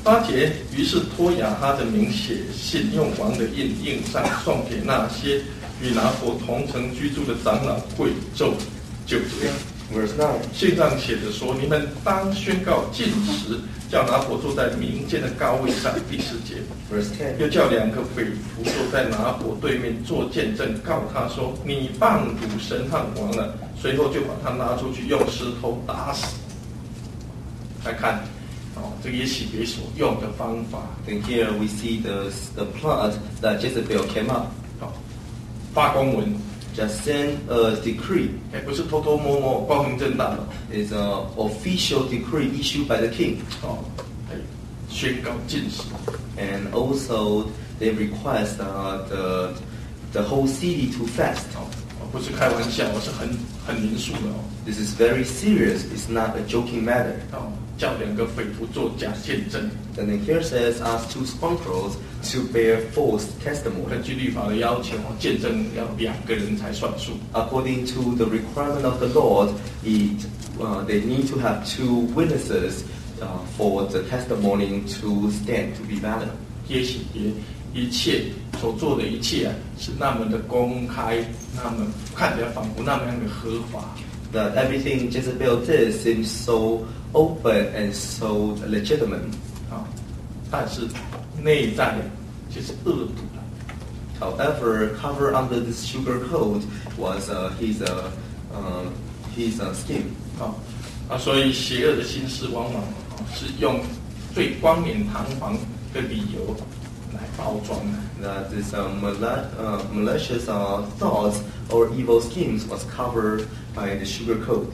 8节，于是托亚哈的名写信，用王的印印上，送给那些与拿伯同城居住的长老、贵胄，就这样。 Verse 9. 信上写着说：你们当宣告禁食，叫拿伯坐在民间的高位上。第10节。 Verse 10. 又叫2个匪徒坐在拿伯对面做见证，告他说：你谤主神和王了。随后就把他拉出去，用石头打死。来看。这个也许别所用的方法。 And here we see the plot that Jezebel came up. 发公文 Just send a decree. 不是偷偷摸摸、光明正大的。 It's an official decree issued by the king. 宣告禁食。 And also they request the whole city to fast. 不是开玩笑，是很严肃的。 This is very serious. It's not a joking matter. 叫2个匪徒做假见证。 And then here says, ask 2 scoundrels to bear false testimony. 根据律法的要求，见证要2个人才算数。 According to the requirement of the Lord, they need to have 2 witnesses for the testimony to stand, to be valid. 耶洗别一切所做的一切是那么的公开，那么看起来仿佛那么样的合法。 That everything Jezebel did seems so open and so legitimate. 但是内在就是恶毒的。 However, covered under this sugar coat was his scheme. 所以邪恶的心思往往是用最冠冕堂皇的理由来包装的。 That this malicious thoughts or evil schemes was covered by the sugar coat.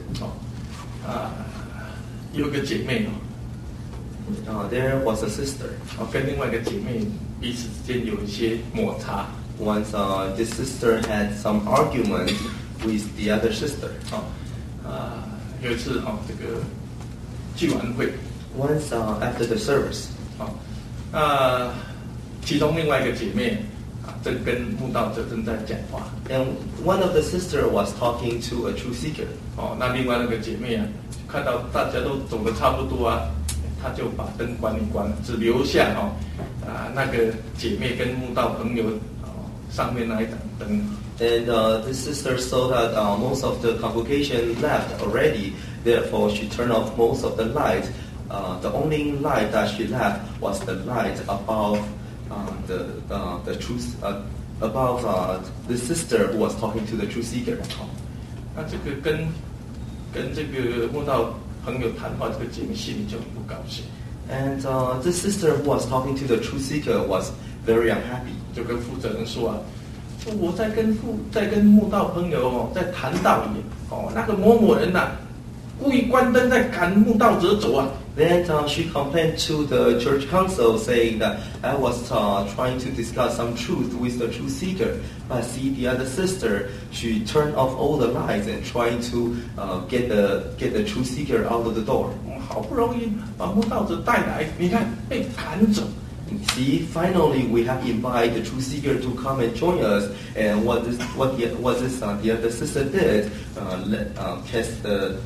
有个姐妹 there was a sister. 跟另外一个姐妹彼此之间有一些摩擦。 Once this sister had some argument with the other sister. 有一次这个聚完会。 Once after the service. 其中另外一个姐妹正跟慕道者正在讲话。 And one of the sister was talking to a truth seeker. 那另外那个姐妹看到大家都走得差不多她就把灯关一关，只留下那个姐妹跟慕道朋友上面那一盏灯。 And the sister saw that most of the congregation left already. Therefore, she turned off most of the light. The only light that she left was the light above the truth above the sister who was talking to the truth seeker. 那这个跟这个慕道朋友谈话，这个姐妹心里就很不高兴。 And this sister who was talking to the truth seeker was very unhappy. 就跟负责人说我在跟慕道朋友在谈道理那个某某人故意关灯在赶慕道者走 Then she complained to the church council, saying that I was trying to discuss some truth with the truth seeker, but see the other sister, she turned off all the lights and trying to get the truth seeker out of the door. 好不容易把慕道者带来，你看被赶走。 See, finally we have invited the truth seeker to come and join us, and what the other sister did, cast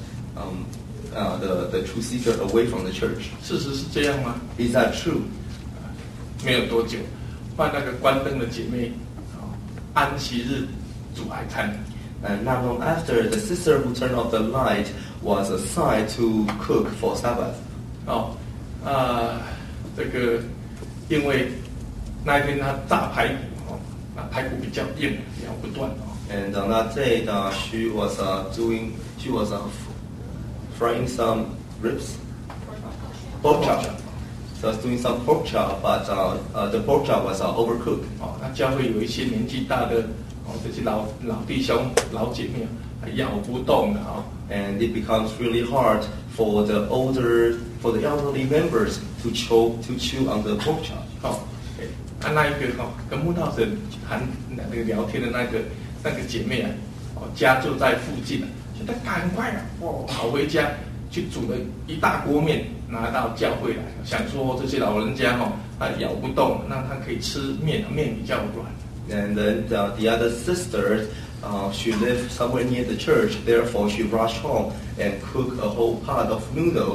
the truth seeker away from the church. 事实是这样吗？ Is that true? 没有多久，换那个关灯的姐妹，安息日煮海餐。 And not long after, the sister who turned off the light was assigned to cook for Sabbath. 这个因为那一天她炸排骨排骨比较硬，咬不断 And on that day, she was frying some ribs, pork chop. So I was doing some pork chop, but the pork chop was overcooked. 那教会有一些年纪大的这些老弟兄、老姐妹咬不动的 And it becomes really hard for the elderly members to chew on the pork chop. 那一个跟慕道者谈那个聊天的那个姐妹家就在附近现在赶快跑回家去煮了一大锅面拿到教会来，想说这些老人家咬不动，那他可以吃面比较软。 And then the other sister, she lived somewhere near the church. Therefore, she rushed home and cooked a whole pot of noodles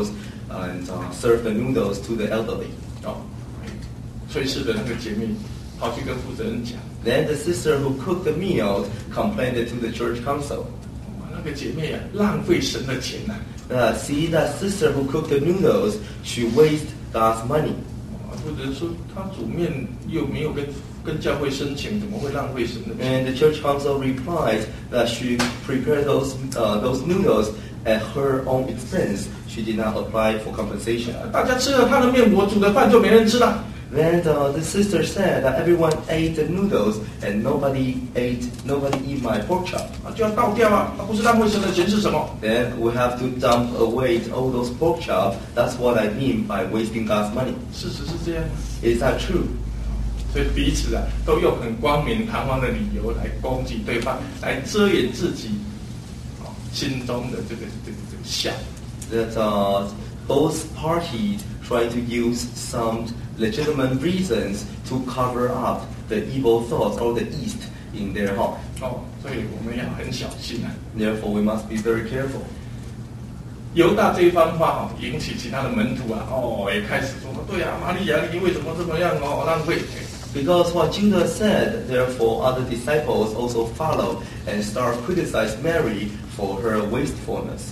and serve the noodles to the elderly. 哦，炊事的那个姐妹跑去跟负责人讲， Then the sister who cooked the meal complained to the church council. 那个姐妹啊，浪费神的钱呐、 See that sister who cooked the noodles, she wasted God's money. 负责人说她煮面又没有跟教会申请，怎么会浪费神的钱？ And the church council replied that she prepared those noodles at her own expense. She did not apply for compensation. 大家吃了她的面，我煮的饭就没人吃了。 Then the sister said that everyone ate the noodles and nobody eat my pork chop. 就要倒掉啊！不是浪费神的钱是什么？ Then we have to dump away all those pork chop. That's what I mean by wasting God's money. 事实是这样吗？ Is that true? 所以彼此啊，都用很光明堂皇的理由来攻击对方，来遮掩自己心中的这个笑。 That both parties try to use some legitimate reasons to cover up the evil thoughts or the yeast in their heart. 所以我们要很小心啊。 Therefore, we must be very careful. 犹大这一番话引起其他的门徒啊，也开始说，对啊，玛利亚你为什么这么样浪费？ Because what Judah said, therefore other disciples also follow and start criticize Mary for her wastefulness.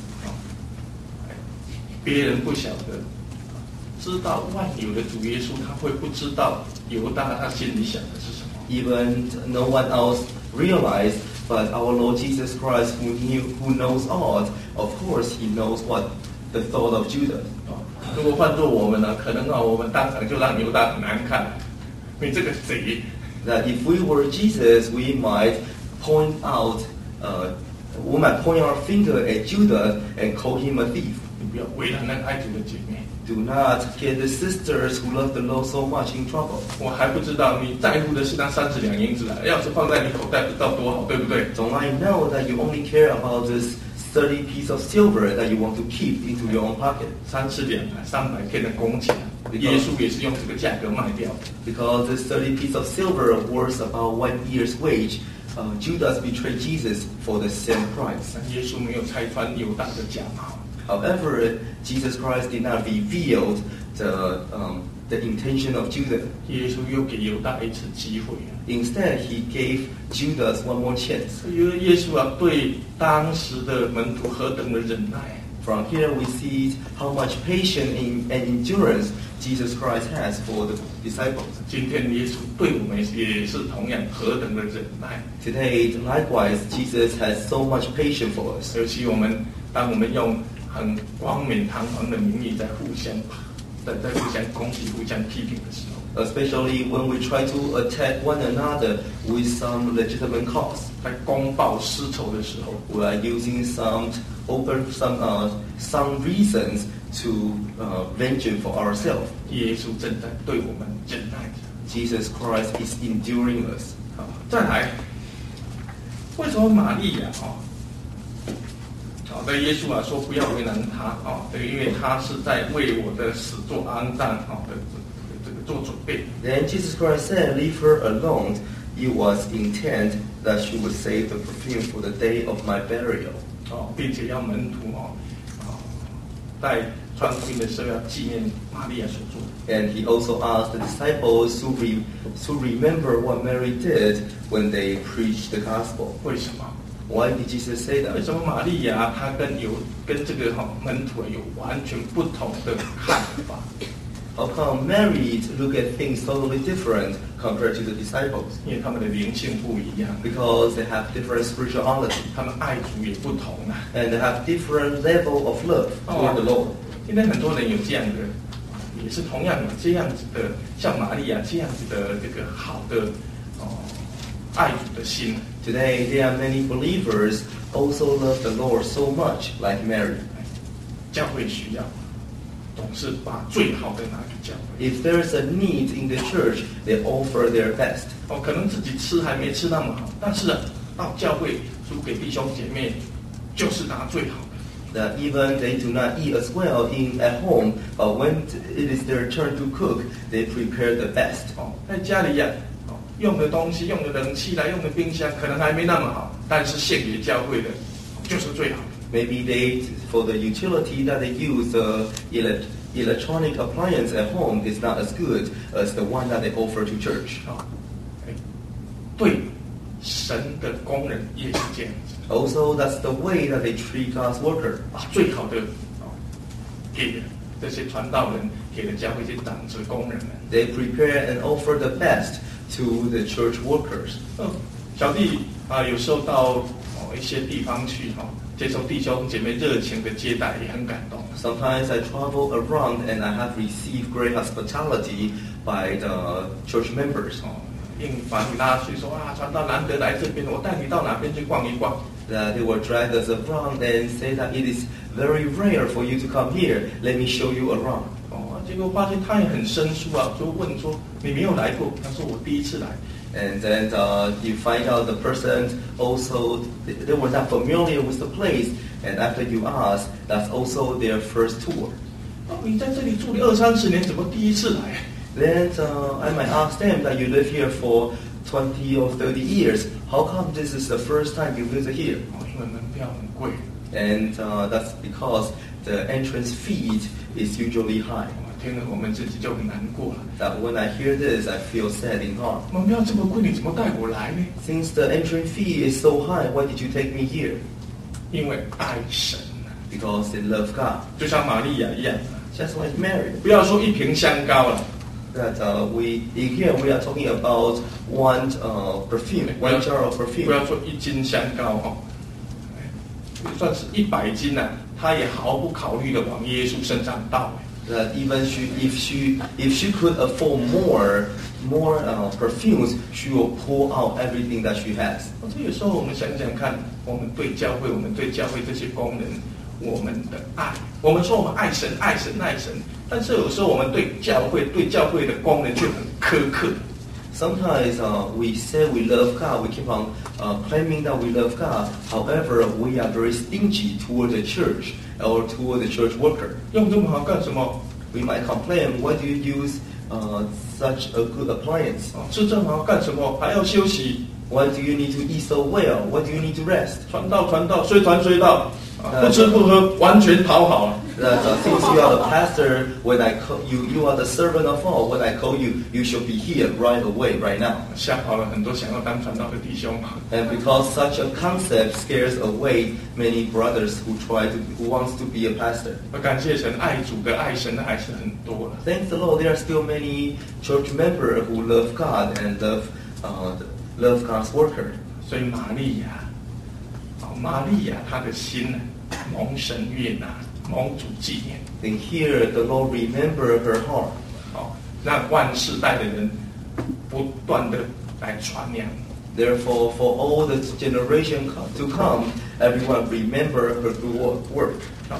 别人不晓得，知道万有的主耶稣，他会不知道犹大他心里想的是什么？ Even no one else realized, but our Lord Jesus Christ, who knows all, of course He knows what the thought of Judah. 如果换做我们呢，可能我们当场就让犹大很难看，你这个贼。 That if we were Jesus, we might point our finger at Judah and call him a thief. 你不要为难那个爱主的姐妹。 Do not get the sisters who love the Lord so much in trouble. 我还不知道你在乎的是那30两银子啊，要是放在你口袋不知道多好，对不对？ Don't I know that you only care about this 30 piece of silver that you want to keep into your own pocket? 30两啊，300天的工钱，耶稣也是用这个价格卖掉的。 Because this 30 piece of silver worth about 1 year's wage, Judas betrayed Jesus for the same price. 耶稣没有拆穿犹大的假冒。 However, Jesus Christ did not reveal the intention of Judas. 耶稣又给犹大一次机会啊。 Instead, he gave Judas one more chance. 因为耶稣啊，对当时的门徒何等的忍耐。 From here, we see how much patience and endurance Jesus Christ has for the disciples. 今天耶稣对我们也是同样何等的忍耐。 Today, likewise, Jesus has so much patience for us. 尤其当我们用很光明堂皇的名义在互相攻击、互相批评的时候， Especially when we try to attack one another with some legitimate cause. 在公报私仇的时候， We are using some reasons to vengeance for ourselves. 耶稣正在对我们忍耐着。 Jesus Christ is enduring us. 再来，为什么玛利亚对耶稣说不要为难他因为他是在为我的死做安葬这个做准备。 Then Jesus Christ said, "Leave her alone. It was intent that she would save the perfume for the day of my burial." 并且要门徒在传福音的时候要纪念玛利亚所做的。 And he also asked the disciples to remember what Mary did when they preached the gospel. 为什么？ Why did Jesus say 为 that? 什么玛利亚她跟这个门徒有完全不同的看法？ How come Mary look at things totally different compared to the disciples? 因为他们的灵性不一样， Because they have different spirituality 他们爱主也不同啊。 and they have different level of love toward the Lord. 今天很多人有这样的，也是同样有这样子的，像玛利亚这样子的这个好的爱主的心。 Today, there are many believers also love the Lord so much like Mary. 教会需要，总是把最好的拿给教会。 If there is a need in the church, they offer their best. 可能自己吃还没吃那么好，但是到教会煮给弟兄姐妹，就是拿最好的。 That even they do not eat as well at home, but when it is their turn to cook, they prepare the best. 在家里用的东西、用的冷气来用的冰箱可能还没那么好，但是献给教会的，就是最好的。 Maybe for the utility that they use, the electronic appliance at home is not as good as the one that they offer to church. 对神的工人也是这样子。 Also, that's the way that they treat God's worker. 最好的给这些传道人，给了教会这些长子工人们。 They prepare and offer the best to the church workers. 小弟有时候到一些地方去接受弟兄姐妹热情的接待，也很感动。 Sometimes I travel around and I have received great hospitality by the church members. 硬把你拉去说传道难得来这边，我带你到哪边去逛一逛。 They will drag us around and say that it is very rare for you to come here. Let me show you around. 结果发现他也很生疏就问说你没有来过？他说我第一次来。 And then you find out the person also they were not familiar with the place. And after you ask, that's also their first tour. 你在这里住了20-30年，怎么第一次来？ Then I might ask them that you live here for 20 or 30 years. How come this is the first time you visit here? 因为门票很贵。 And that's because the entrance fee is usually high. 听了我们自己就很难过了。 That when I hear this, I feel sad in heart. 门票这么贵，你怎么带我来呢？ Since the entry fee is so high, why did you take me here? 因为爱神。 Because they love God. 就像玛利亚一样。 Just like Mary. 不要说一瓶香膏了。 That here we are talking about one perfume, one jar of perfume. 不要说1斤香膏就算是100斤他也毫不考虑的往耶稣身上倒。 That even if she could afford more perfumes, she will pour out everything that she has. 这有时候我们想想看，我们对教会这些工人，我们的爱，我们说我们爱神，但是有时候我们对教会的工人却很苛刻。 Sometimes we say we love God, we keep on claiming that we love God. However, we are very stingy toward the church or toward the church worker. 用这么好干什么？ We might complain, why do you use such a good appliance? 吃这么好干什么？还要休息？ Why do you need to eat so well? Why do you need to rest? 传道，随传随到，不吃不喝，完全讨好了。 Since you are the pastor, when I call you are the servant of all. When I call you, you should be here right away, right now. 吓跑了很多想要当传道的弟兄。 And because such a concept scares away many brothers who wants to be a pastor. 感谢神，爱主的、爱神的还是很多了。 Thanks the Lord, there are still many church members who love God and love God's worker. 所以玛利亚她的心蒙神悦纳，蒙主纪念。 And here the Lord remember her heart. 让万世代的人不断的来传扬。 Therefore, for all the generation to come, everyone remember her good work.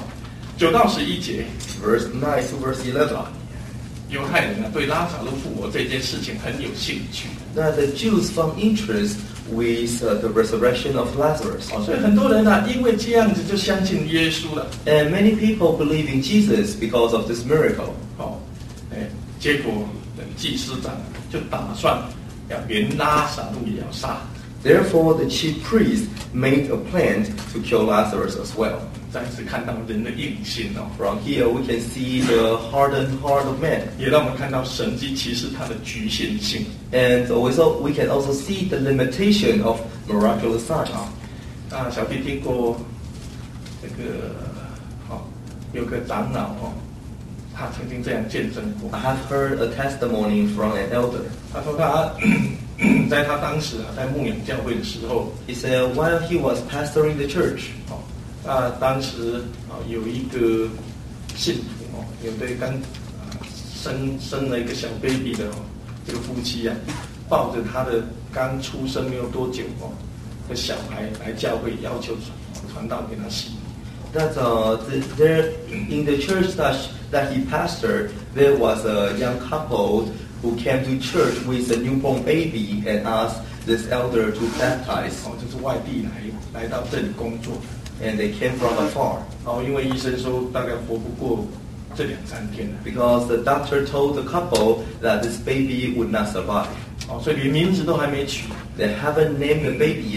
9到11节 Verse 9 to verse 11. 犹太人对拉撒路复活这件事情很有兴趣。 That the Jews found interest with the resurrection of Lazarus. 所以很多人因为这样子就相信耶稣了。 And many people believe in Jesus because of this miracle. 结果祭司长就打算要连拉撒路也要杀。 Therefore, the chief priest made a plan to kill Lazarus as well. 再次看到人的硬心 From here, we can see the hardened heart of man. 也让我们看到神迹其实它的局限性。 And also, we can also see the limitation of miraculous signs. 小弟听过这个有个长老他曾经这样见证过。 I have heard a testimony from an elder. 他说他在他当时在牧养教会的时候， He said while he was pastoring the church, 当时有一个信徒有对刚生了一个小 baby 的这个夫妻抱着他的刚出生没有多久的小孩来教会，要求传道给他洗。 that there in the church that he pastored, there was a young couple who came to church with a newborn baby and asked this elder to baptize. 就是外地来到这里工作。 And they came from afar. 因为医生说大概活不过这2-3天。 Because the doctor told the couple that this baby would not survive. 所以连名字都还没取。 They haven't named the baby yet.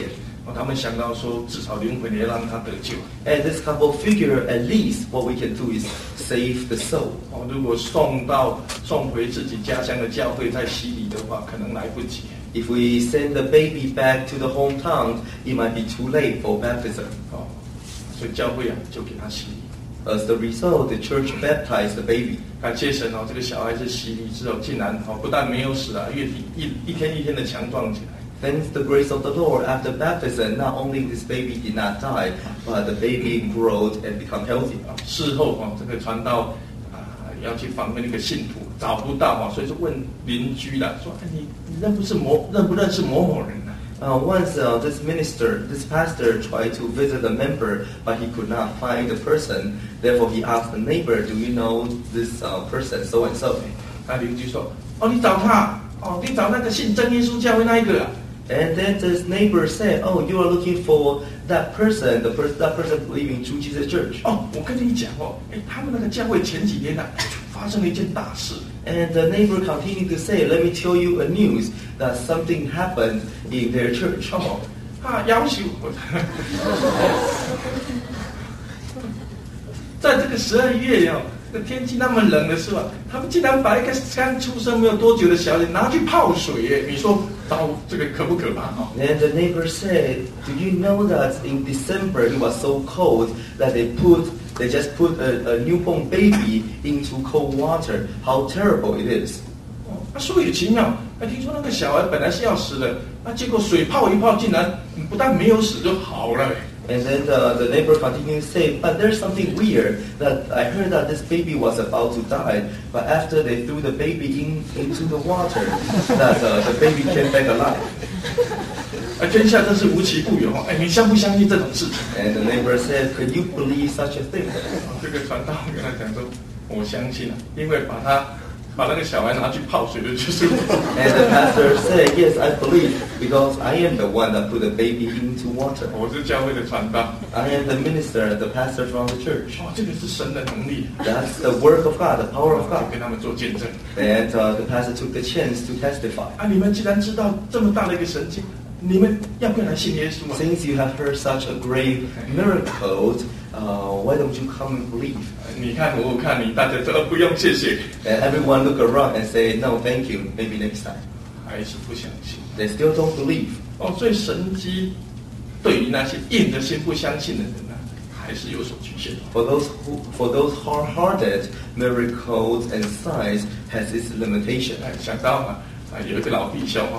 他们想到说，至少灵魂也让他得救。 And this couple figure at least what we can do is save the soul. 如果送回自己家乡的教会再洗礼的话，可能来不及。 If we send the baby back to the hometown, it might be too late for baptism. 所以教会就给他洗礼。 As the result, the church baptized the baby. 感谢神这个小孩子洗礼之后，竟然不但没有死一天一天的强壮起来。 Thanks the grace of the Lord, after baptism, not only this baby did not die, but the baby grew and become healthy. 事后这个传道要去访问那个信徒，找不到所以就问邻居了，说你认不认识某某人呢 ？Once this pastor tried to visit a member, but he could not find the person. Therefore, he asked the neighbor, "Do you know this person, so and so?" 那邻居说，你找他，你找那个信真耶稣教会那一个。 And then this neighbor said, "Oh, you are looking for that person, that person believing True Jesus Church." 我跟你讲他们那个教会前几天发生了一件大事。 And the neighbor continued to say, "Let me tell you a news that something happened in their church." 要求在这个12月这个天气那么冷的时候，他们竟然把一个刚出生没有多久的小孩拿去泡水你说这个可不可怕 ？And the neighbor said, "Do you know that in December it was so cold that they just put a newborn baby into cold water? How terrible it is!" 说也奇妙，听说那个小孩本来是要死的，结果水泡一泡，竟然不但没有死就好了。 And then the neighbor continued to say, "But there's something weird that I heard that this baby was about to die, but after they threw the baby into the water, that the baby came back alive." 天下真是无奇不有你相不相信这种事情 ？And the neighbor said, "Could you believe such a thing?" 这个传道跟他讲说，我相信因为把那个小孩拿去泡水的就是我。 And the pastor said, "Yes, I believe, because I am the one that put the baby into water." 我是教会的传道。 I am the minister, the pastor from the church. 这个是神的能力。 That's the work of God, the power of God. 跟他们做见证。 And the pastor took the chance to testify. 你们既然知道这么大的一个神迹，你们要不要来信耶稣 ？Since you have heard such a great miracle, why don't you come and believe? 你看我看你，大家说不用谢谢。 And everyone look around and say, "No, thank you. Maybe next time." 还是不相信。 They still don't believe. 所以神迹对于那些硬着心不相信的人还是有所局限。 For those hard-hearted, miracles and signs has its limitation. 想到有一个老弟兄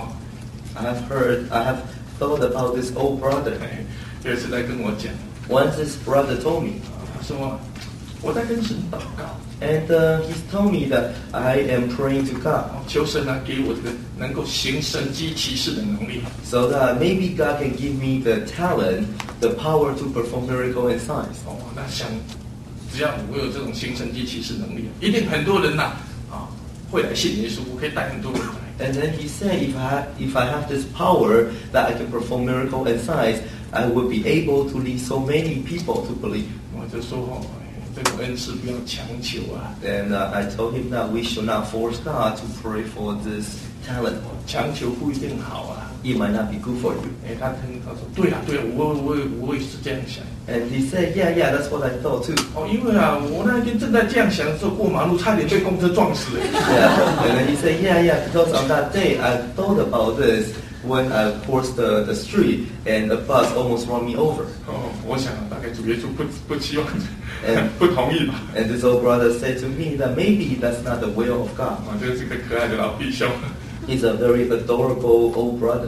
I have thought about this old brother. 有一次在跟我讲 Once this brother told me, 他说我在跟神祷告 and he told me that I am praying to God, 求神给我这个能够行神迹奇事的能力 so that maybe God can give me the talent, the power to perform miracle and signs. 那想只要我有这种行神迹奇事能力，一定很多人会来信耶稣，我可以带很多人来。 And then he said, if I have this power that I can perform miracle and signs, I will be able to lead so many people to believe. 我就说这种恩赐不要强求 And I told him that we should not force God to pray for this talent. 强求不一定好 It might not be good for you. 他说对啊，我也是这样想。 And he said, yeah, that's what I thought too. 因为我那天正在这样想的时候，过马路差点被公车撞死。 Yeah, and then he said, yeah, because on that day I thought about this when I crossed the street and the bus almost ran me over. 我想大概主耶稣不希望不同意吧。 And this old brother said to me that maybe that's not the will of God. 这是个可爱的老弟兄。 He's a very adorable old brother.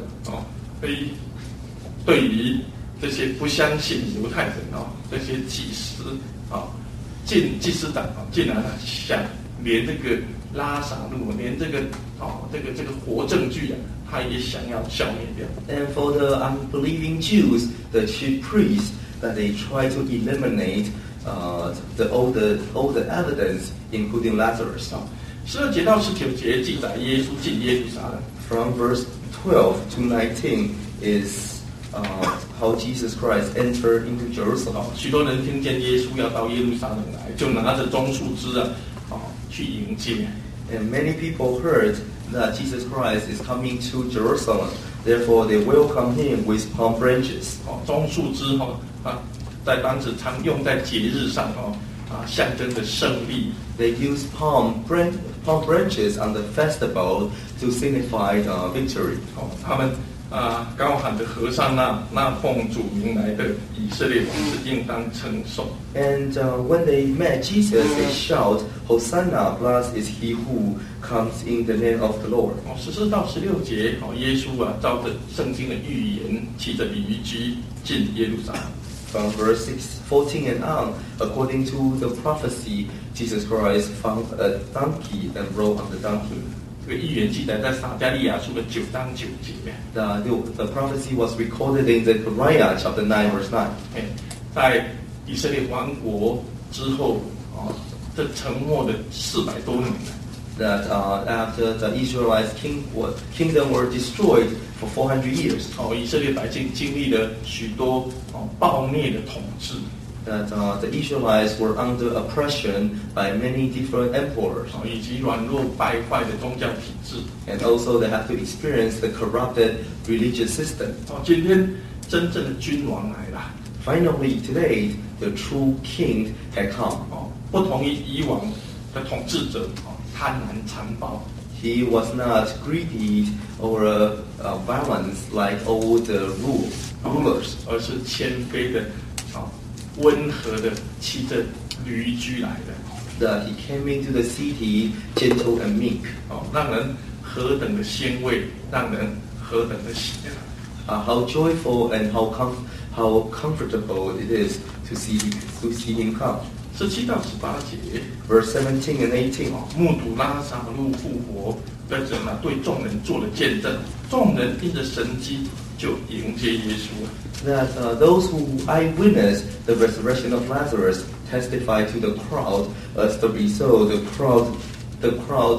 对于这些不相信犹太人这些祭司祭司长竟然想连这个拉撒路，连这个活证据他也想要消灭掉。 And for the unbelieving Jews, the chief priests, that they try to eliminate all the evidence, including Lazarus. 12节到19节记载耶稣进耶路撒冷。 From verse 12 to 19 is how Jesus Christ entered into Jerusalem. 许多人听见耶稣要到耶路撒冷来，就拿着棕树枝去迎接。 And many people heard that Jesus Christ is coming to Jerusalem. Therefore, they welcomed him with palm branches. 棕树枝在当时常用在节日上象征着胜利。 They used palm branches on the festival to signify victory. 他们高喊着和尚那奉主名来的以色列王是应当称颂。 And when they met Jesus, they shout, Hosanna, blessed is he who comes in the name of the Lord. 14到16节，耶稣照着圣经的预言，骑着驴驹进耶路撒冷。 From verse 14 and on, according to the prophecy, Jesus Christ found a donkey and rode on the donkey. 这个预言记载在撒迦利亚书的9章9节。 The prophecy was recorded in Zechariah chapter 9, verse 9. 在以色列亡国之后，这沉默的400多年。 That after the Israelites' kingdom were destroyed for 400 years. 以色列百姓经历了许多暴虐的统治。 That the Israelites were under oppression by many different emperors. 以及软弱败坏的宗教体制。 And also they have to experience the corrupted religious system. 今天真正的君王来了。 Finally, today, the true king had come. 不同于以往的统治者，贪婪残暴。 He was not greedy or violent like all the rulers. 而是谦卑的，温和的骑着驴驹来的。 That he came into the city gentle and meek. 让人何等的欣慰，让人何等的喜乐。 How joyful and how comfortable it is to see him come. 17到18节 Verse 17 and 18. 目睹拉撒路复活的人对众人做了见证，众人因着神迹就迎接耶稣。 That those who eyewitnessed the resurrection of Lazarus testified to the crowd. As the result, the crowd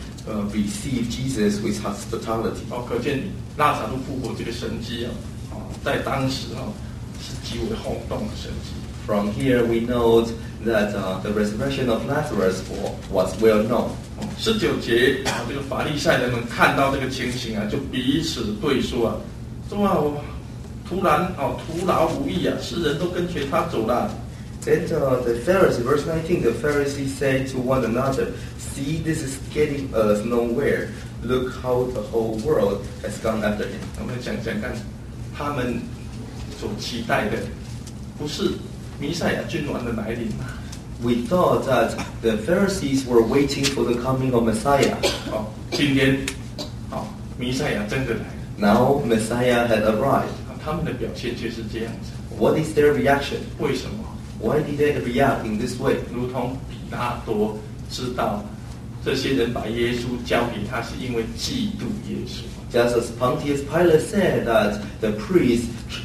received Jesus with hospitality. 可见拉撒路复活这个神迹在当时是极为轰动的神迹。 From here we note that the resurrection of Lazarus was well known. 19节这个法利赛人们看到这个情形就彼此对说说突然徒劳无益世人都跟随他走了。 Then the Pharisees, verse 19, the Pharisees said to one another, "See, this is getting us nowhere. Look how the whole world has gone after him." 我们想想看，他们所期待的不是弥赛亚君王的来临吗？ We thought that the Pharisees were waiting for the coming of Messiah. 今天弥赛亚真的来了。 Now Messiah had arrived. 他们的表现却是这样子。 What is their reaction? 为什么？ Why did they react in this way? 如同比拉多知道这些人把耶稣交给他，是因为嫉妒耶稣。 Just as Pontius Pilate said that the priest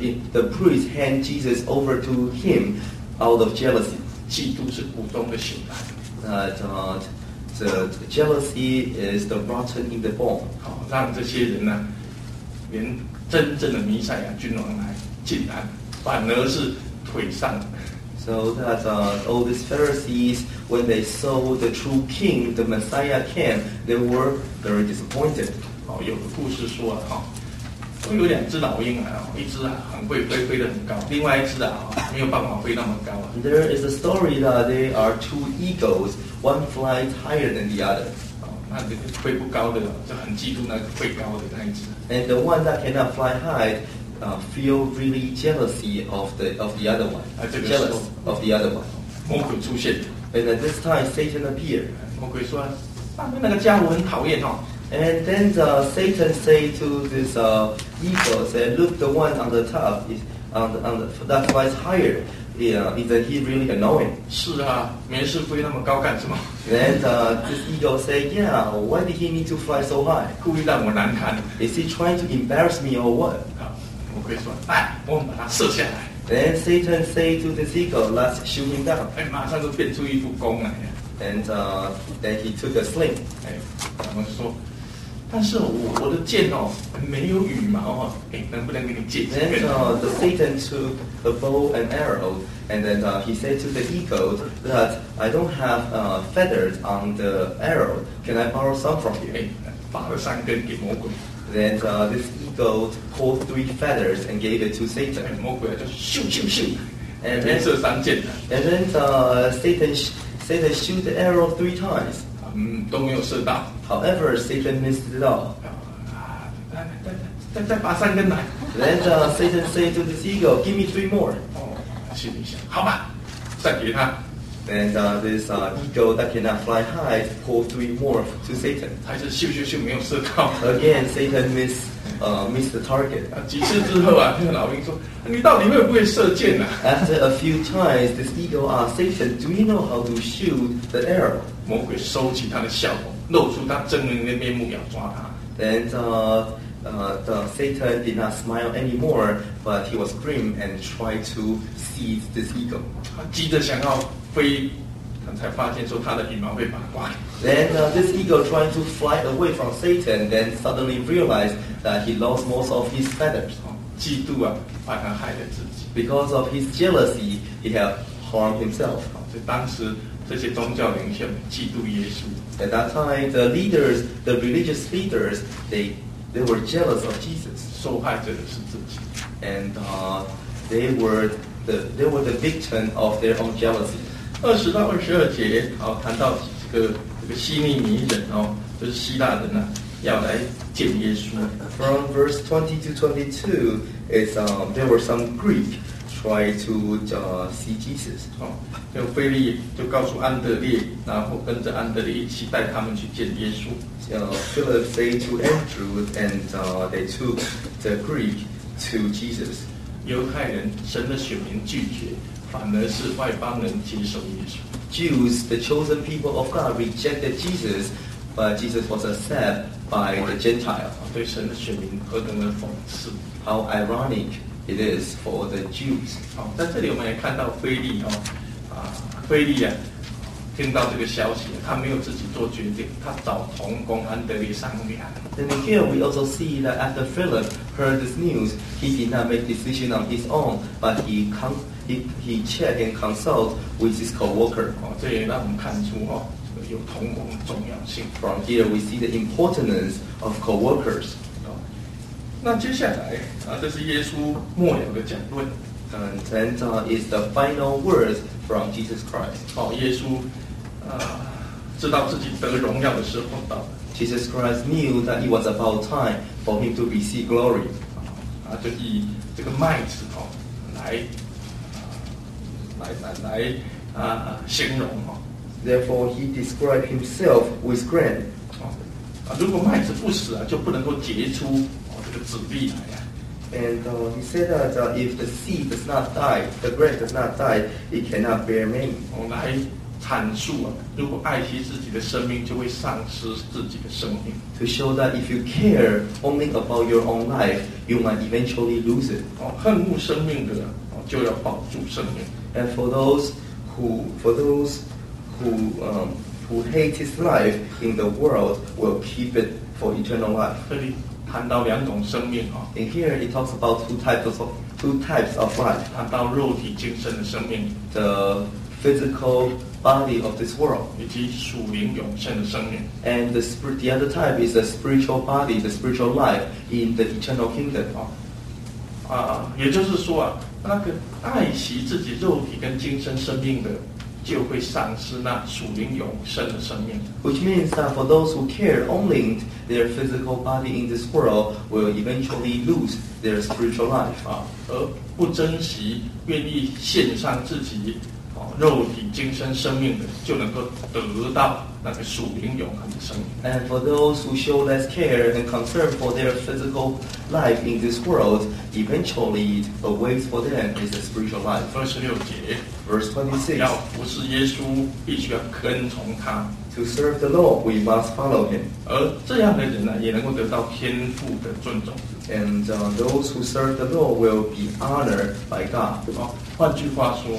hand Jesus over to him out of jealousy. 嫉妒是骨中的朽烂。 That the jealousy is the rotten in the bone. 让这些人连真正的弥赛亚君王来，竟然反而是退散。 So that all these Pharisees, when they saw the true king, the Messiah came, they were very disappointed. 有个故事说有2只老鹰一只很会飞，飞得很高，另外一只没有办法飞那么高。 There is a story that there are 2 eagles, one flies higher than the other. 那这个飞不高的就很嫉妒那个会高的那一只。 And the one that cannot fly high feel really jealousy of the other one. Jealous of the other one. 魔鬼出现， And at this time, Satan appeared. 魔鬼说：“上面那个家伙很讨厌 And then Satan said to this eagle, said, "Look, the one on the top is that flies higher. Isn't he really annoying?" 是没事飞那么高干什么？ And this eagle said, "Yeah, why did he need to fly so high? 故意让我难看。 Is he trying to embarrass me or what?" 魔鬼说：“我们把它射下来。” Then Satan said to this eagle, "Let's shoot him down." 马上就变出一副弓来。 And then he took a sling. 我们说，但是我的箭没有羽毛能不能给你借？ Then the Satan took a bow and arrow, and then he said to the eagle that I don't have feathers on the arrow. Can I borrow some from you? 发了3根给魔鬼。 Then this eagle pulled 3 feathers and gave it to Satan. 魔鬼就咻咻咻， And 连 then, 射3箭， and then Satan shoot the arrow 3 times. 都没有射到。 However, Satan missed it all. 再拔3根来。 Then Satan said to this eagle, "Give me 3 more." 心里想，好吧，再给他， And this eagle that cannot fly high pulled 3 more to Satan. 还是咻咻咻没有射到。 Again, Satan missed the target. 几次之后啊，那个老兵说：“你到底会不会射箭啊？” After a few times, this eagle asked Satan, "Do you know how to shoot the arrow?" 魔鬼收起他的笑容，露出他狰狞的面目，要抓他。 Then the Satan did not smile anymore, but he was grim and tried to seize this eagle. 他急着想要飞，他才发现说他的羽毛被拔光。 Then this eagle trying to fly away from Satan, then suddenly realized that he lost most of his feathers. 嫉妒啊，把他害了自己。 Because of his jealousy, he had harmed himself. 所以当时这些宗教领袖嫉妒耶稣， At that time, the religious leaders, they were jealous of Jesus, 受害者的是自己。 and they were the victim of their own jealousy. 20到22节，谈到这个希利尼人就是希腊人啊，要来见耶稣。 From verse 20 to 22, there were some Greek trying to see Jesus. 就腓利就告诉安德烈，然后跟着安德烈一起带他们去见耶稣。 Philip said to Andrew, and they took the Greek to Jesus. 犹太人神的选民拒绝，反而是外邦人接受耶稣。 Jews, the chosen people of God, rejected Jesus, but Jesus was accepted by the Gentiles. 对神的选民何等的讽刺！ How ironic it is for the Jews. 在这里我们也看到腓利腓利啊，听到这个消息，他没有自己做决定，他找同工安德烈商量。 And here we also see that after Philip heard this news, he did not make decision on his own, but he checked and consult with his co-worker. 这也让我们看出这个有同工的重要性。 From here we see the importance of co-workers. 那接下来这是耶稣末了的讲论。 And then is the final words from Jesus Christ. 耶稣知道自己得荣耀的时候到了。 Jesus Christ knew that it was about time for him to receive glory. 就以这个麦子来形容。 Therefore, he described himself with grain. 如果麦子不死就不能够结出这个籽粒来。 And he said that if the seed does not die, the grain does not die, it cannot bear many. 来阐述如果爱惜自己的生命，就会丧失自己的生命。 To show that if you care only about your own life, you might eventually lose it. 恨恶生命的就要保住生命。 And for those who hate his life in the world, will keep it for eternal life. 这里谈到2种生命 And here he talks about two types of life. 谈到肉体精神的生命， The physical body of this world. 以及属灵永生的生命。 And the other type is the spiritual body, the spiritual life in the eternal kingdom. 也就是说那个爱惜自己肉体跟精神生命的，就会丧失那属灵永生的生命。 Which means that for those who care only their physical body in this world will eventually lose their spiritual life. 而不珍惜、愿意献上自己肉体、精神生命的，就能够得到那个属灵永恒的生命。 And for those who show less care and concern for their physical life in this world, eventually the waits for them is the spiritual life. 26节， Verse 26. 要服侍耶稣，必须要跟从他。 To serve the Lord, we must follow him. 而这样的人也能够得到天父的尊重。 And those who serve the Lord will be honored by God. 换句话说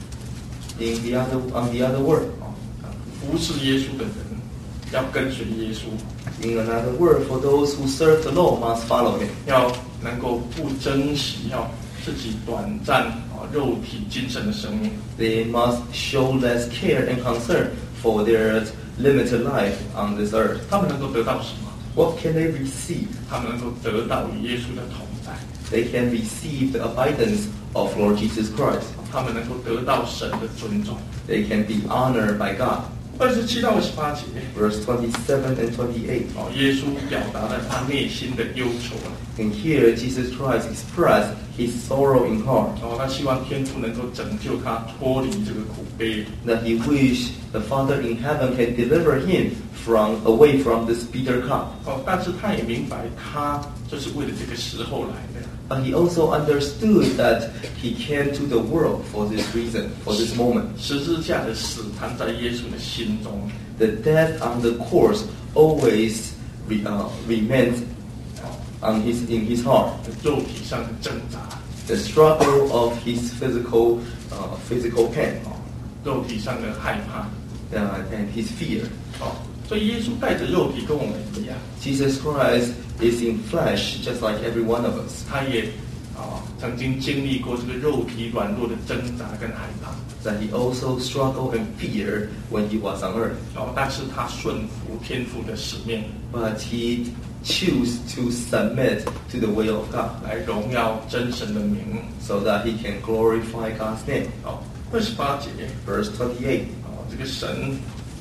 On the other word, 服侍耶稣的人要跟随耶稣， in another word, for those who serve the Lord must follow him. 要能够不珍惜自己短暂肉体精神的生命。 They must show less care and concern for their limited life on this earth. 他们能够得到什么？ What can they receive? 他们能够得到与耶稣的同在， They can receive the abundance of Lord Jesus Christ. 他们能够得到神的尊重。 They can be honored by God. 27到28节， Verse 27 and 28. 耶稣表达了他内心的忧愁啊， And here Jesus Christ expressed his sorrow in heart. 他希望天父能够拯救他脱离这个苦悲。 That he wished the Father in heaven can deliver him away from this bitter cup. 但是他也明白，他就是为了这个时候来的。 But he also understood that he came to the world for this reason, for this moment. 十字架的死藏在耶稣的心中， The death on the cross always remains in his heart. 肉体上的挣扎， The struggle of his physical pain 肉体上的害怕。 and his fear. 所以耶稣带着肉体跟我们一样， Jesus Christ is in flesh just like every one of us. 他也曾经经历过这个肉体软弱的挣扎跟害怕。 That he also struggled and feared when he was on earth. 但是他顺服天父的使命， But he chose to submit to the will of God 来荣耀真神的名。 so that he can glorify God's name. 28节， Verse 28. 这个神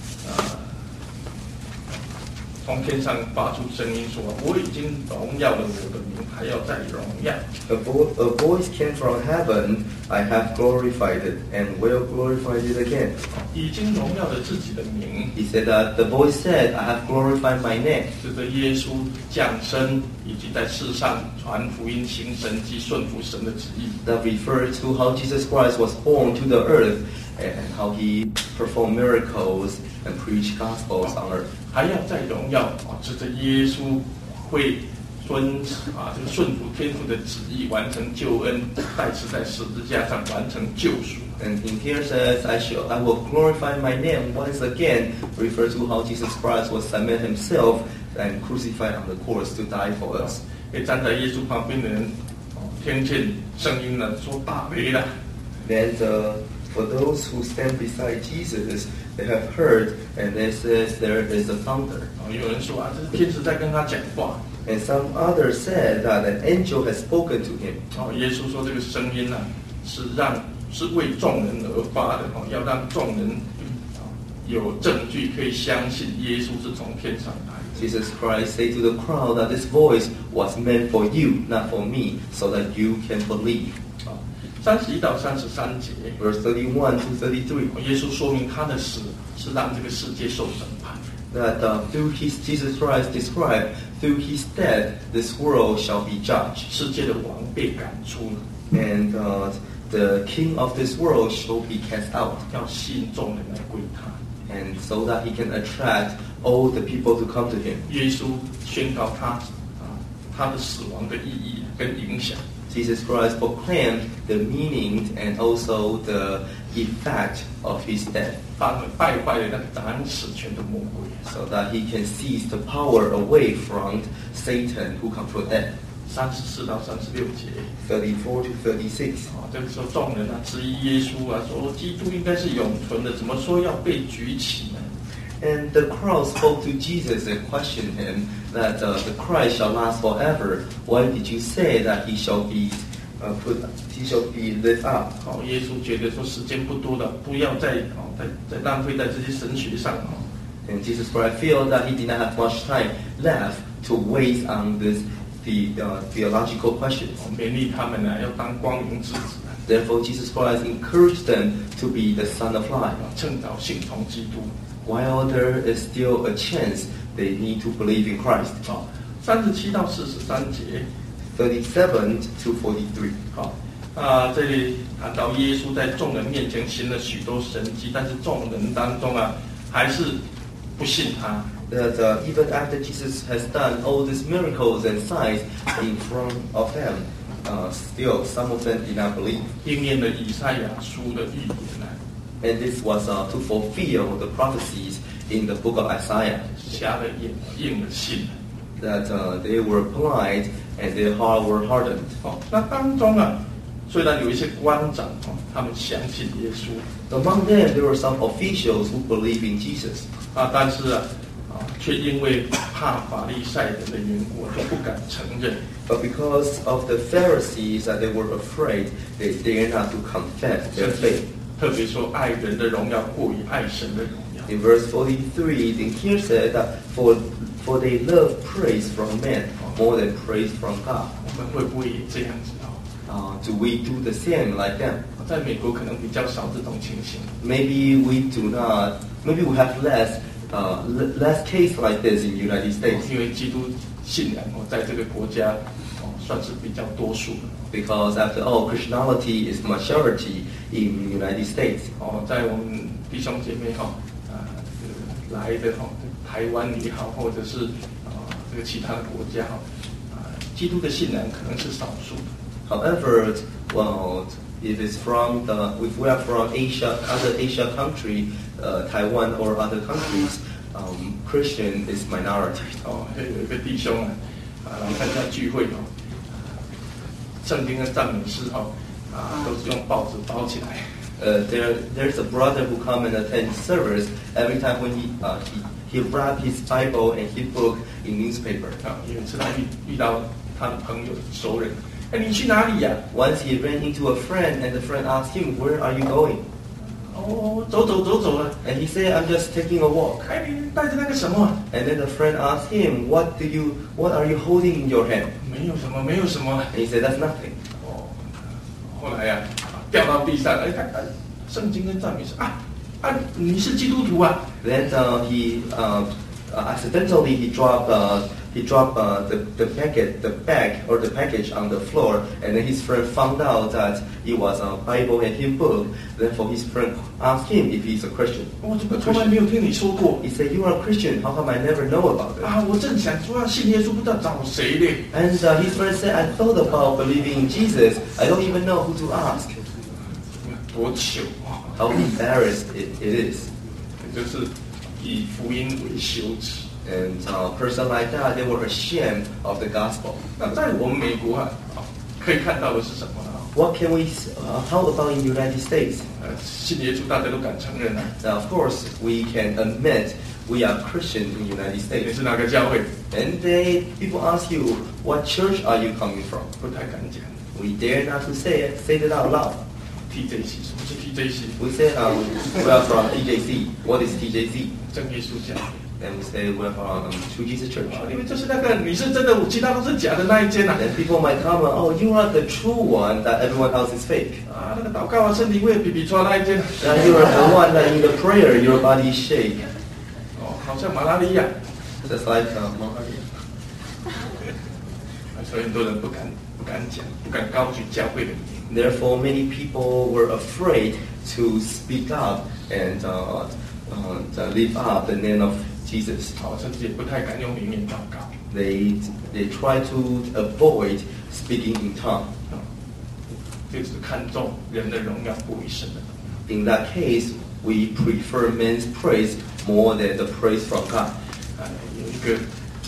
从天上发出声音说：“我已经荣耀了我的名，还要再荣耀。” A voice came from heaven, I have glorified it and will glorify it again. 已经荣耀了自己的名， He said that the voice said, I have glorified my name. 指着耶稣降生以及在世上传福音、行神迹、顺服神的旨意。 That refers to how Jesus Christ was born to the earth and how he performed miracles and preached gospels on earth. 还要再荣耀指着耶稣会这个顺服天父的旨意，完成救恩，再次在十字架上完成救赎。 And in here says, I will glorify my name once again, refers to how Jesus Christ will submit himself and crucified on the cross to die for us. 被站在耶稣旁边的人听见声音了，说大卫了。 And for those who stand beside Jesus, they have heard, and it says there is a thunder. 有人说这是天使在跟他讲话。 And some others said that an angel has spoken to him. 耶稣说这个声音是为众人而发的，要让众人有证据可以相信耶稣是从天上来的。 Jesus Christ said to the crowd that this voice was meant for you, not for me, so that you can believe. 31到33节 Verse 31 to 33. 耶稣说明他的死是让这个世界受审判。 That Jesus Christ described, through his death, this world shall be judged. 世界的王被赶出了， And the king of this world shall be cast out. 要吸引众人来归他。 And so that he can attract all the people to come to him. 耶稣宣告他的死亡的意义跟影响。 Jesus Christ proclaimed the meaning and also the effect of his death, 败坏了那个掌死权的魔鬼。 so that he can seize the power away from Satan who controls death. 34到36节， 34 to 36. 这个时候众人质疑耶稣说基督应该是永存的，怎么说要被举起呢？ And the crowd spoke to Jesus and questioned him that the Christ shall last forever. Why did you say that he shall be lifted up? 耶稣觉得说时间不多了，不要再浪费在这些神学上。 And Jesus Christ felt that he did not have much time left to waste on the theological questions. 勉励他们要当光明之子， Therefore, Jesus Christ encouraged them to be the Son of Light. 趁早信从基督。 While there is still a chance, they need to believe in Christ. 37到43节， 37 to 43. 这里谈到耶稣在众人面前行了许多神迹，但是众人当中还是不信他。 That even after Jesus has done all these miracles and signs in front of them, still some of them did not believe. 应验了以赛亚书的预言。 And this was to fulfill the prophecies in the book of Isaiah. 瞎了眼，硬了心。 That they were blind and their heart were hardened. 那当中虽然有一些官长他们相信耶稣。 Among them, there were some officials who believed in Jesus. 但是却因为怕法利赛人的缘故，就不敢承认。 But because of the Pharisees, that they were afraid, they dared not to confess their faith. 特别说，爱人的荣耀过于爱神的荣耀。 In verse 43, then here said that for they love praise from men more than praise from God. 我们会不会也这样子 Do we do the same like them? 在美国可能比较少这种情形。 Maybe we do not. Maybe we have less case like this in United States. 因为基督信仰在这个国家算是比较多数的。 Because after all, Christianity is majority in United States. 在我们弟兄姐妹来的台湾也好，或者是这个其他的国家基督的信仰可能是少数的。 However, well, if we are from Asia, other Asia country, Taiwan or other countries, Christian is minority. 有一个弟兄来参加聚会圣经的赞美诗都是用报纸包起来。 There's a brother who come and attend service. Every time when he wrap his Bible and his book in newspaper. 有一次他遇到他的朋友熟人，你去哪里呀 ？Once he ran into a friend and the friend asked him, "Where are you going?" 走了。 And he said, "I'm just taking a walk." 你带着那个什么 ？And then the friend asked him, "What are you holding in your hand?" 没有什么。 And he said, "That's nothing." 后来掉到地上，看圣经跟赞美诗你是基督徒啊。 Then he accidentally he dropped the package on the floor, and then his friend found out that it was a Bible and hymn book. Therefore, his friend asked him if he's a Christian. 我怎么从来没有听你说过 He said, "You are a Christian. How come I never know about it?" 我正想说要信耶稣，不知道找谁呢。 And his friend said, "I thought about believing in Jesus. I don't even know who to ask." 多糗 How embarrassed it is. 就是以福音为羞耻。 And a person like that, they were ashamed of the gospel. 那在我们美国可以看到的是什么呢？ What can we? How about in the United States? 信耶稣大家都敢承认 Now, of course, we can admit we are Christian in the United 你 States. 是哪个教会？ And people ask you, "What church are you coming from?" 不太敢讲。 We dare not to say it out loud. TJC 什么是 TJC？ We say we are from TJC. What is TJC? 真耶稣教。 And we say we're from True Jesus Church. 因为就是那个你是真的，其他都是假的那一间 And people might come, "Oh, you are the true one that everyone else is fake." 那个祷告身体会比比出那一间。 Now you are the one that in the prayer your body shake. 好像马拉利亚。 Just like 所以很多人不敢讲，不敢高举教会的名。 Therefore, many people were afraid to speak up and lift up the name of Jesus. 甚至也不太敢用灵言祷告。 They try to avoid speaking in tongue. 就是看重人的荣耀过于神的。 In that case, we prefer men's praise more than the praise from God. 有一个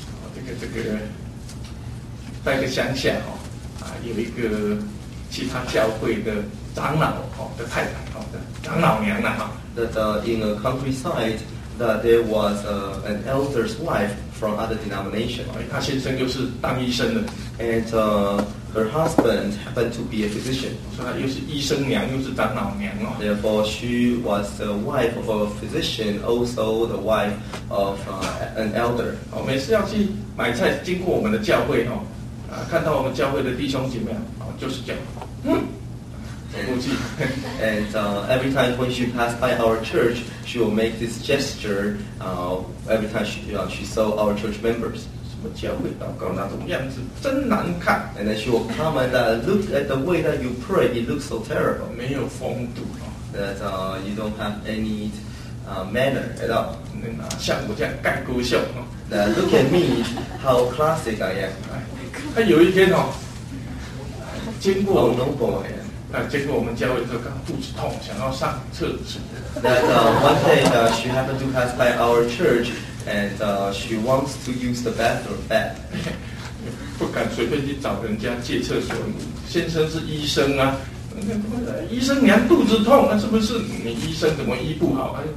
在一个乡下有一个其他教会的长老的太太的长老娘 That in a countryside, that there was an elder's wife from other denomination. 她先生又是当医生的。 And her husband happened to be a physician. 所以她又是医生娘，又是长老娘 Therefore, she was the wife of a physician, also the wife of an elder. 每次要去买菜，经过我们的教会看到我们教会的弟兄姐妹就是这样，走过去。 And every time when she passed by our church, she will make this gesture. Every time she saw our church members. 什么教会祷告那种样子真难看。 And then she will comment that, "Look at the way that you pray. It looks so terrible. 没有风度 That you don't have any manner at all. 像我这样盖歌秀 That look at me, how classic I am." 他有一天经过 How noble I am. 经过我们教会的时候，刚好肚子痛，想要上厕所。 That one day she happened to pass by our church, and she wants to use the bathroom bad. 不敢随便去找人家借厕所。先生是医生啊，医生娘肚子痛，是不是你医生怎么医不好？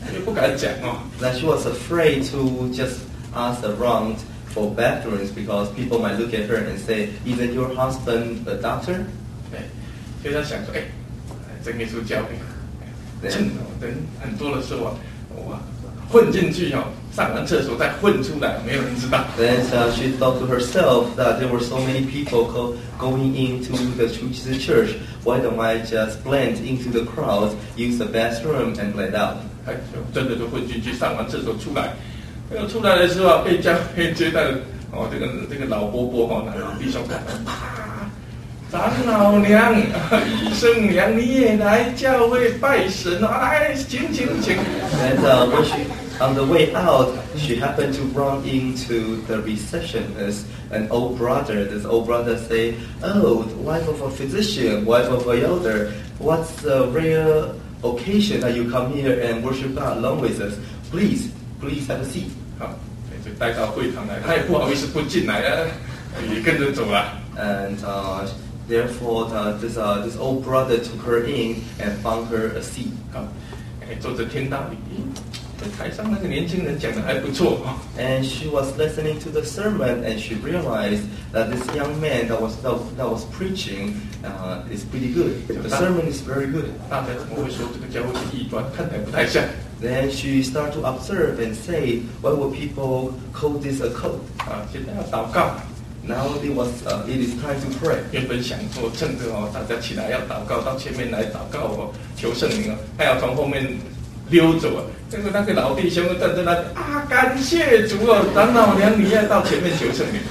也不敢讲哦。 That she was afraid to just ask around for bathrooms because people might look at her and say, "Isn't your husband a doctor?" 对，所以他想说，真耶稣教给人很多的时候我混进去上完厕所再混出来，没有人知道。 Then she thought to herself that there were so many people going into the church. Why don't I just blend into the crowd, use the bathroom, and blend out? 真的就混进去，上完厕所出来。出来的时候被教会接待的这个老伯伯老弟兄看，长老娘、医生娘，你也来教会拜神来，请。 And when she on the way out, she happened to run into the receptionist, an old brother. This old brother say, "Oh, wife of a physician, wife of a elder, what's the rare occasion that you come here and worship God along with us? Please have a seat." 好，就带到会堂来，他也不好意思不进来啊，也跟着走了。 And therefore, this old brother took her in and found her a seat. 好，坐着听道理。台上那个年轻人讲的还不错。 And she was listening to the sermon, and she realized that this young man that was preaching is pretty good. The sermon is very good. 大家怎么会说这个教会是异端？看起来不太像。 Then she started to observe and say, "Why would people call this a cult?" 现在要祷告。 Now it is time to pray. 原本想说趁着大家起来要祷告，到前面来祷告求圣灵他要从后面溜走结果那个老弟兄站在那里感谢主长老娘你要到前面求圣灵。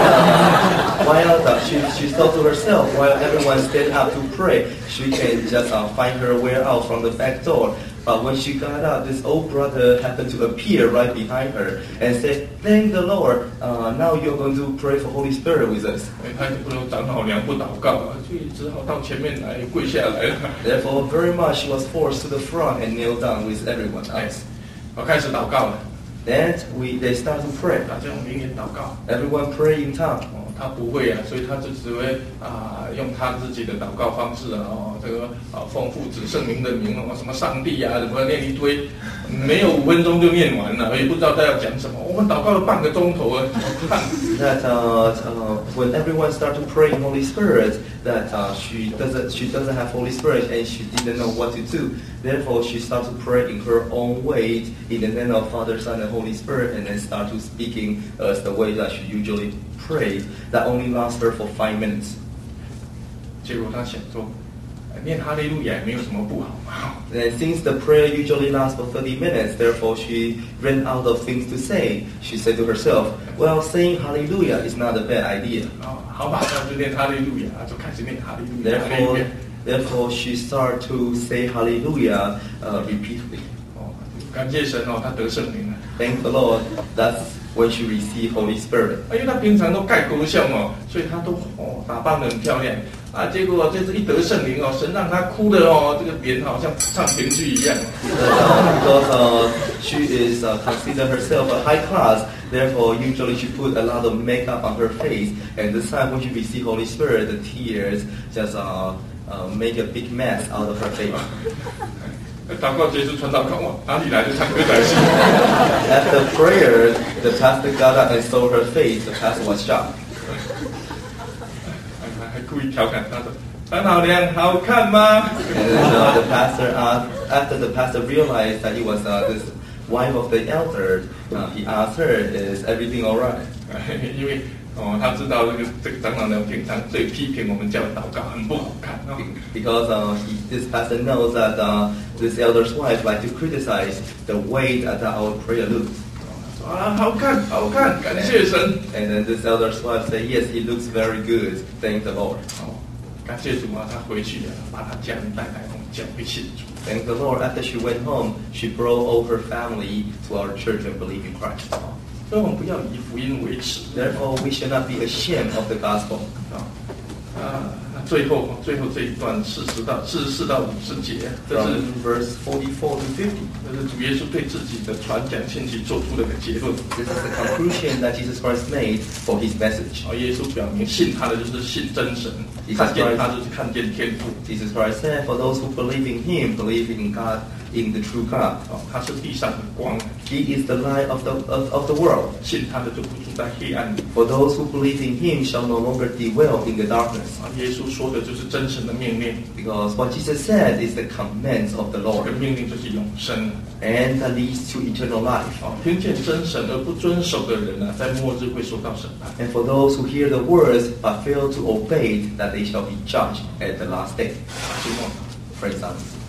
While she thought to herself, while everyone stand up to pray, she can just find her way out from the back door. But when she got up, this old brother happened to appear right behind her and said, "Thank the Lord, now you're going to pray for Holy Spirit with us." 他就不能长老娘不祷告所以只好到前面来跪下来了。 Therefore, very much she was forced to the front and kneel down with everyone else. 开始祷告了。 Then they start to pray. 大家用灵言祷告。 Everyone pray in tongue. 他不会所以他就只会用他自己的祷告方式这个奉父子圣灵的名什么上帝什么念一堆，没有5分钟就念完了，也不知道他要讲什么。我们祷告了半个钟头 That when everyone start to pray in Holy Spirit, that she doesn't have Holy Spirit and she didn't know what to do. Therefore, she start to pray in her own way in the name of Father, Son, and Holy Spirit, and then start to speaking as the way that she usually pray. That only lasts her for 5 minutes. 结果他想说，念哈利路亚没有什么不好嘛。 And since the prayer usually lasts for 30 minutes, therefore she ran out of things to say. She said to herself, "Well, saying Hallelujah is not a bad idea." 好吧，那就念哈利路亚，就开始念哈利路亚。 Therefore, she started to say Hallelujah repeatedly. 感谢神他得圣灵了。 Thank the Lord. That's when she received Holy Spirit. 因为他平常都盖沟相所以他都打扮得很漂亮结果这次一得圣灵神让他哭的这个脸好像唱评剧一样。 Because she is considered herself a high class, therefore usually she put a lot of makeup on her face, and this time when she received Holy Spirit, the tears just make a big mess out of her face. 祷告结束，传道看哪里来的唱歌仔戏？ After prayer, the pastor got up and saw her face. The pastor was shocked. 还故意调侃他说：“长老娘好看吗？” And the pastor after the pastor realized that he was this wife of the elder, he asked her, "Is everything all right?" 因为他知道这个长老娘平常最批评我们教祷告很不好看 Because this pastor knows that this elder's wife likes to criticize the way that our prayer looks. 好看，好看，感谢神。 And then this elder's wife said, "Yes, he looks very good. Thank the Lord." 感谢主他回去把他家人带来我们教会信主。 Thank the Lord. After she went home, she brought all her family to our church and believe in Christ. 所以我们不要以福音为耻。 Therefore, we should not be ashamed of the gospel. 最后这一段44到50节，这是 verse 44 to 50. 这是主耶稣对自己的传讲信息做出了个结论。 This is the conclusion that Jesus Christ made for his message. 耶稣表明信他的就是信真神，看见他就是看见天父。 Jesus Christ said, "For those who believe in Him, believe in God in the true God. 他是地上的光， He is the light of the world. 信他的就不住在黑暗里。 For those who believe in Him shall no longer dwell in the darkness. 耶稣说的就是真神的命令， Because what Jesus said is the commands of the 这 Lord. 个命令就是永生。 And that leads to eternal life. 听见真神而不遵守的人呢，在末日会受到审判。 And for those who hear the words but fail to obey it, that they shall be judged at the last day. 阿基莫。 Praise God.